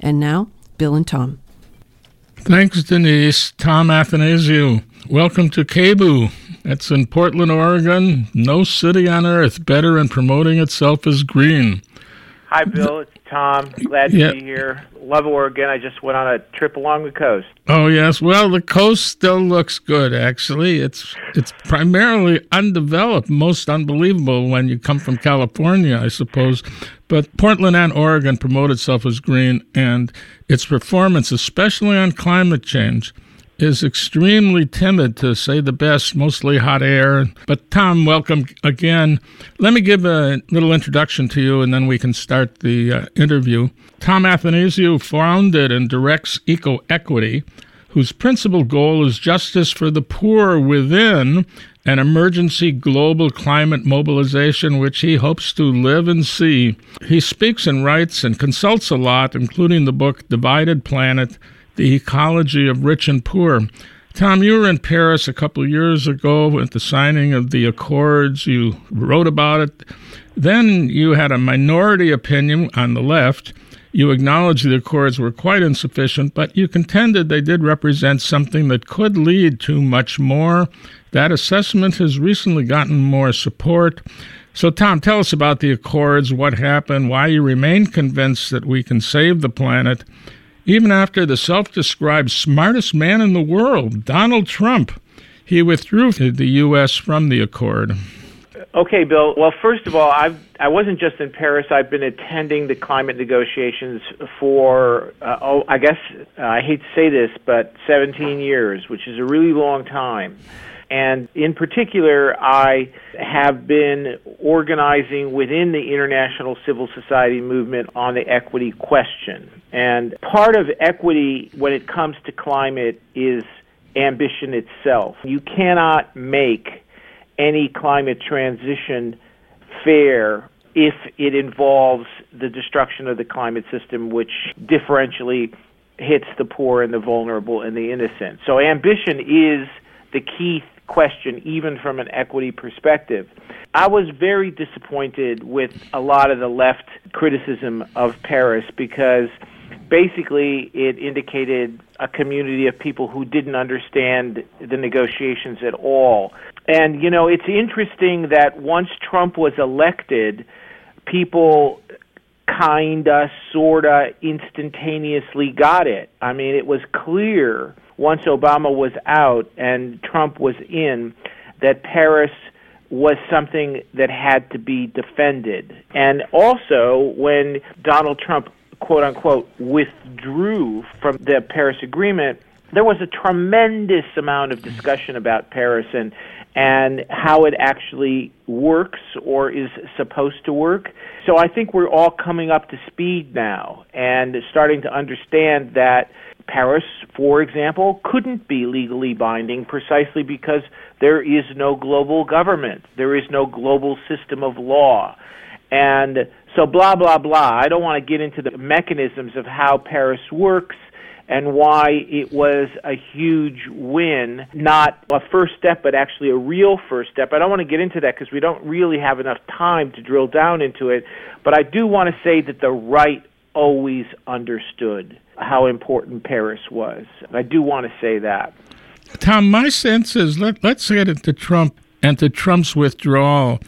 And now, Bill and Tom. Thanks, Denise. Tom Athanasiou. Welcome to KBOO. It's in Portland, Oregon. No city on earth better in promoting itself as green. Hi, Bill. It's Tom. Glad to be here. Love Oregon. I just went on a trip along the coast. Oh, yes. Well, the coast still looks good, actually. It's primarily undeveloped, most unbelievable when you come from California, I suppose. But Portland and Oregon promote itself as green, and its performance, especially on climate change, is extremely timid, to say the best, mostly hot air. But Tom, welcome again. Let me give a little introduction to you, and then we can start the interview. Tom Athanasiou founded and directs EcoEquity, whose principal goal is justice for the poor within an emergency global climate mobilization which he hopes to live and see. He speaks and writes and consults a lot, including the book Divided Planet, The Ecology of Rich and Poor. Tom, you were in Paris a couple of years ago at the signing of the Accords. You wrote about it. Then you had a minority opinion on the left. You acknowledged the Accords were quite insufficient, but you contended they did represent something that could lead to much more. That assessment has recently gotten more support. So, Tom, tell us about the Accords, what happened, why you remain convinced that we can save the planet, even after the self-described smartest man in the world, Donald Trump. He withdrew the U.S. from the Accord. Okay, Bill. Well, first of all, I wasn't just in Paris. I've been attending the climate negotiations for, I guess, I hate to say this, but 17 years, which is a really long time. And in particular, I have been organizing within the international civil society movement on the equity question. And part of equity when it comes to climate is ambition itself. You cannot make any climate transition fair if it involves the destruction of the climate system, which differentially hits the poor and the vulnerable and the innocent. So ambition is the key question, even from an equity perspective. I was very disappointed with a lot of the left criticism of Paris because basically it indicated a community of people who didn't understand the negotiations at all. And, you know, it's interesting that once Trump was elected, people kinda, sorta, instantaneously got it. I mean, it was clear once Obama was out and Trump was in that Paris was something that had to be defended. And also, when Donald Trump, quote-unquote, withdrew from the Paris Agreement, there was a tremendous amount of discussion about Paris and how it actually works or is supposed to work. So I think we're all coming up to speed now and starting to understand that Paris, for example, couldn't be legally binding precisely because there is no global government. There is no global system of law. And so blah, blah, blah. I don't want to get into the mechanisms of how Paris works and why it was a huge win, not a first step, but actually a real first step. I don't want to get into that because we don't really have enough time to drill down into it. But I do want to say that the right always understood how important Paris was. I do want to say that. Tom, my sense is, let's get into Trump and to Trump's withdrawal.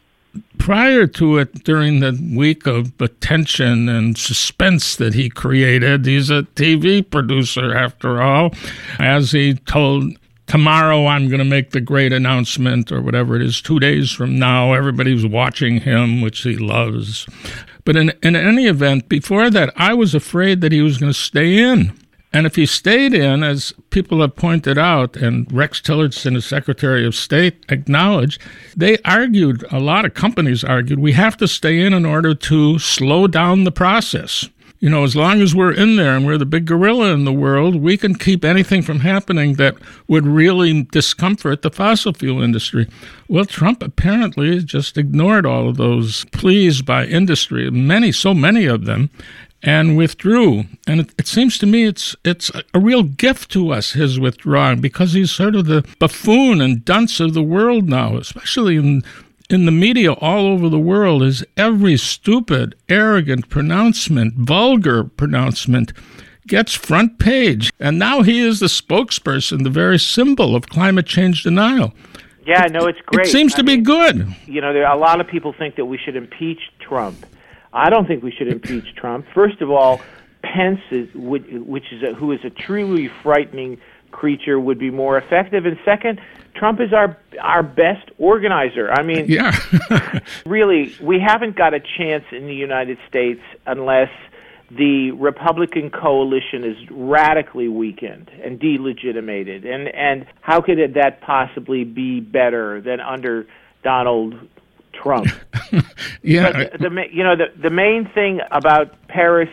Prior to it, during the week of attention and suspense that he created, he's a TV producer after all, as he told, tomorrow I'm going to make the great announcement, or whatever it is, 2 days from now, everybody's watching him, which he loves. But in any event, before that, I was afraid that he was going to stay in. And if he stayed in, as people have pointed out, and Rex Tillerson, as Secretary of State, acknowledged, they argued, a lot of companies argued, we have to stay in order to slow down the process. You know, as long as we're in there and we're the big gorilla in the world, we can keep anything from happening that would really discomfort the fossil fuel industry. Well, Trump apparently just ignored all of those pleas by industry, so many of them, and withdrew. And it seems to me it's a real gift to us, his withdrawing, because he's sort of the buffoon and dunce of the world now, especially in in the media all over the world is every stupid, arrogant pronouncement, vulgar pronouncement gets front page. And now he is the spokesperson, the very symbol of climate change denial. Yeah, no, it's great. It seems to be good. You know, a lot of people think that we should impeach Trump. I don't think we should impeach Trump. First of all, Pence, who is a truly frightening creature, would be more effective. And second, Trump is our best organizer. I mean, yeah. Really, we haven't got a chance in the United States unless the Republican coalition is radically weakened and delegitimated. And how could that possibly be better than under Donald Trump? Yeah. But the main thing about Paris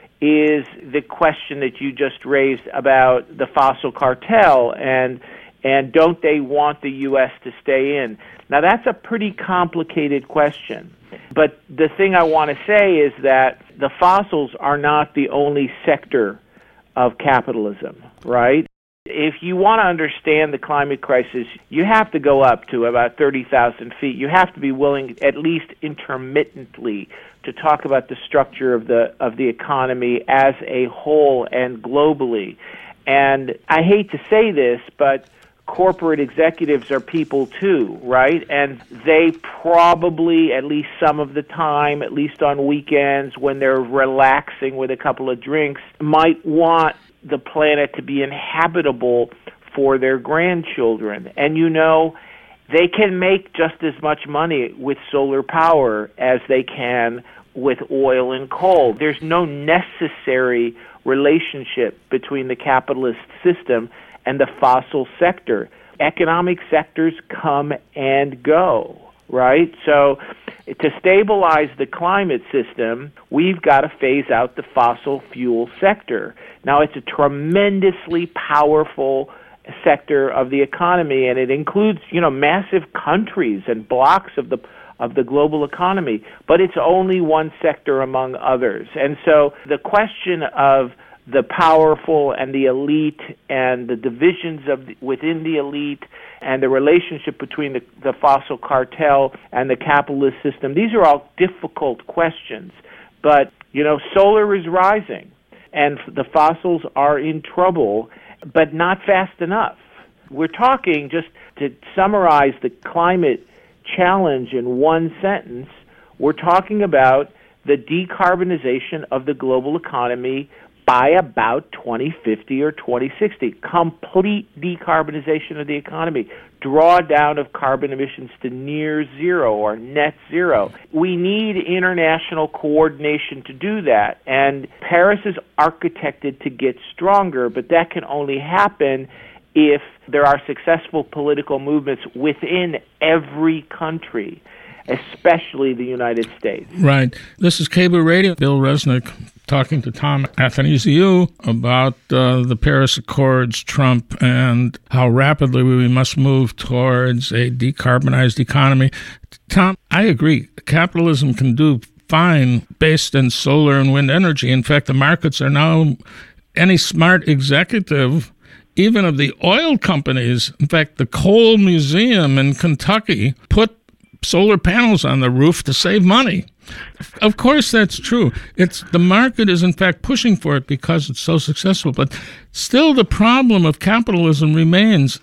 is the question that you just raised about the fossil cartel and don't they want the U.S. to stay in? Now, that's a pretty complicated question. But the thing I want to say is that the fossils are not the only sector of capitalism, right? If you want to understand the climate crisis, you have to go up to about 30,000 feet. You have to be willing, at least intermittently, to talk about the structure of the economy as a whole and globally. And I hate to say this, but corporate executives are people too, right? And they probably, at least some of the time, at least on weekends when they're relaxing with a couple of drinks, might want the planet to be inhabitable for their grandchildren. And you know, they can make just as much money with solar power as they can with oil and coal. There's no necessary relationship between the capitalist system and the fossil sector. Economic sectors come and go, right? So to stabilize the climate system, we've got to phase out the fossil fuel sector. Now, it's a tremendously powerful sector of the economy, and it includes, massive countries and blocks of the global economy, but it's only one sector among others. And so the question of the powerful and the elite and the divisions within the elite and the relationship between the fossil cartel and the capitalist system, these are all difficult questions. But, solar is rising, and the fossils are in trouble, but not fast enough. We're talking, just to summarize the climate challenge in one sentence, we're talking about the decarbonization of the global economy by about 2050 or 2060. Complete decarbonization of the economy. Drawdown of carbon emissions to near zero or net zero. We need international coordination to do that. And Paris is architected to get stronger, but that can only happen if there are successful political movements within every country, especially the United States. Right. This is Cable Radio. Bill Resnick talking to Tom Athanasiou about the Paris Accords, Trump, and how rapidly we must move towards a decarbonized economy. Tom, I agree. Capitalism can do fine based in solar and wind energy. In fact, the markets are now, any smart executive, even of the oil companies, in fact, the Coal Museum in Kentucky put solar panels on the roof to save money. Of course, that's true. The market is, in fact, pushing for it because it's so successful. But still, the problem of capitalism remains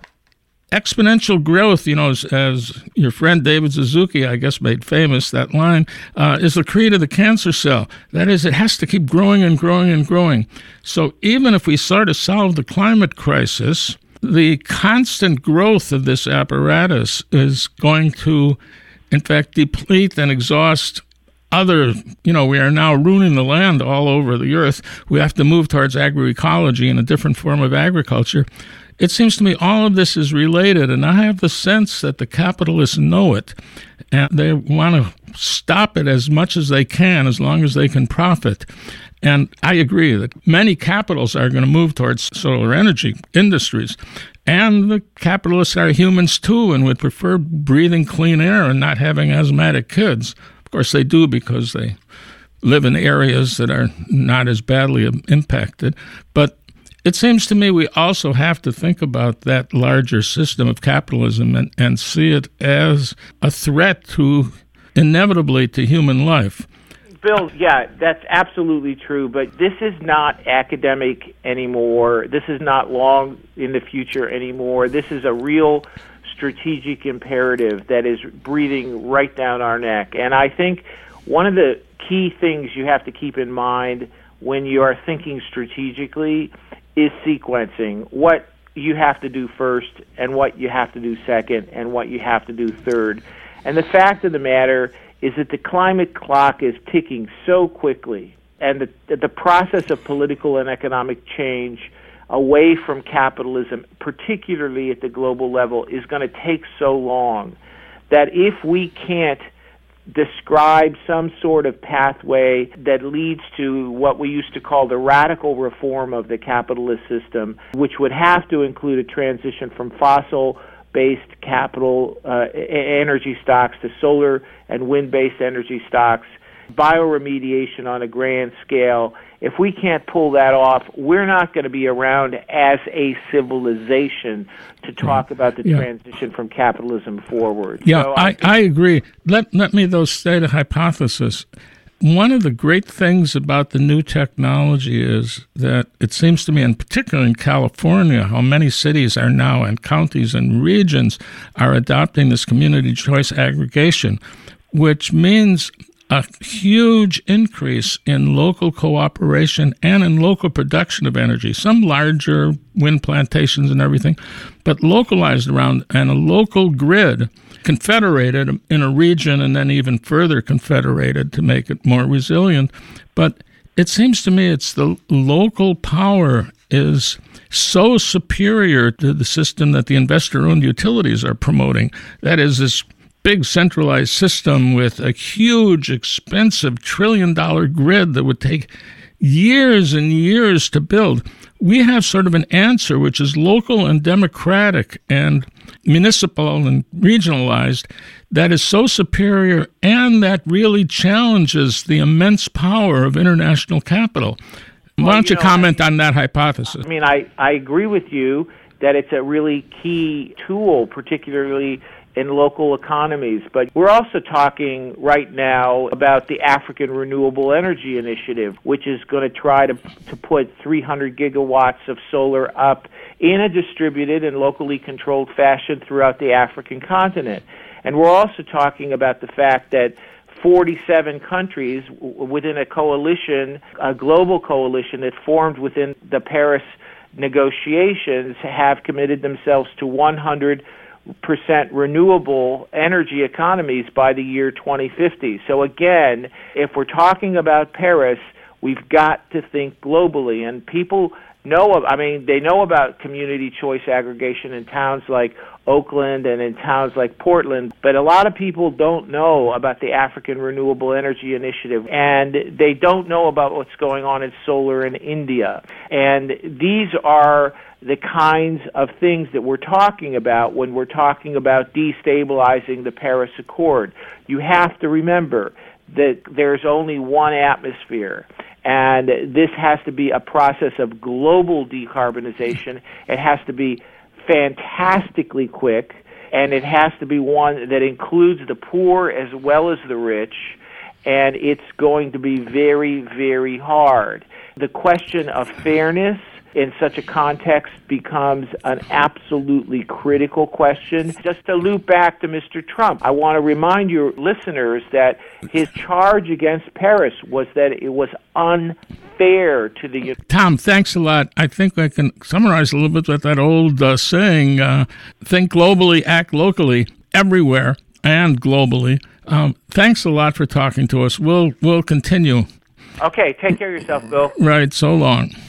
exponential growth. As your friend David Suzuki, I guess, made famous, that line, is the creed of the cancer cell. That is, it has to keep growing and growing and growing. So even if we sort of solve the climate crisis, the constant growth of this apparatus is going to, in fact, deplete and exhaust other, we are now ruining the land all over the earth. We have to move towards agroecology and a different form of agriculture. It seems to me all of this is related, and I have the sense that the capitalists know it, and they want to stop it as much as they can, as long as they can profit. And I agree that many capitals are going to move towards solar energy industries. And the capitalists are humans too and would prefer breathing clean air and not having asthmatic kids. Of course, they do because they live in areas that are not as badly impacted. But it seems to me we also have to think about that larger system of capitalism and see it as a threat inevitably to human life. Bill, yeah, that's absolutely true, but this is not academic anymore. This is not long in the future anymore. This is a real strategic imperative that is breathing right down our neck. And I think one of the key things you have to keep in mind when you are thinking strategically is sequencing. What you have to do first and what you have to do second and what you have to do third. And the fact of the matter is that the climate clock is ticking so quickly, and the process of political and economic change away from capitalism, particularly at the global level, is going to take so long that if we can't describe some sort of pathway that leads to what we used to call the radical reform of the capitalist system, which would have to include a transition from fossil-based capital energy stocks to solar and wind-based energy stocks, bioremediation on a grand scale. If we can't pull that off, we're not going to be around as a civilization to talk about the transition from capitalism forward. Yeah, so I agree. Let me, though, state a hypothesis. One of the great things about the new technology is that it seems to me, and particularly in California, how many cities are now, and counties and regions are adopting this community choice aggregation, which means a huge increase in local cooperation and in local production of energy. Some larger wind plantations and everything, but localized around, and a local grid confederated in a region and then even further confederated to make it more resilient. But it seems to me it's the local power is so superior to the system that the investor-owned utilities are promoting. That is, this big centralized system with a huge, expensive trillion-dollar grid that would take years and years to build. We have sort of an answer which is local and democratic and municipal and regionalized that is so superior and that really challenges the immense power of international capital. Why don't you comment on that hypothesis? I mean, I agree with you that it's a really key tool, particularly in local economies. But we're also talking right now about the African Renewable Energy Initiative, which is going to try to put 300 gigawatts of solar up in a distributed and locally controlled fashion throughout the African continent. And we're also talking about the fact that 47 countries within a coalition, a global coalition that formed within the Paris negotiations, have committed themselves to 100% renewable energy economies by the year 2050. So again, if we're talking about Paris, we've got to think globally. And people they know about community choice aggregation in towns like Oakland and in towns like Portland, but a lot of people don't know about the African Renewable Energy Initiative, and they don't know about what's going on in solar in India. And these are the kinds of things that we're talking about when we're talking about destabilizing the Paris Accord. You have to remember that there's only one atmosphere, and this has to be a process of global decarbonization. It has to be fantastically quick, and it has to be one that includes the poor as well as the rich, and it's going to be very, very hard. The question of fairness in such a context becomes an absolutely critical question. Just to loop back to Mr. Trump, I want to remind your listeners that his charge against Paris was that it was unfair to the... Tom, thanks a lot. I think I can summarize a little bit with that old saying, think globally, act locally, everywhere and globally. Thanks a lot for talking to us. We'll continue. Okay, take care of yourself, Bill. Right, so long.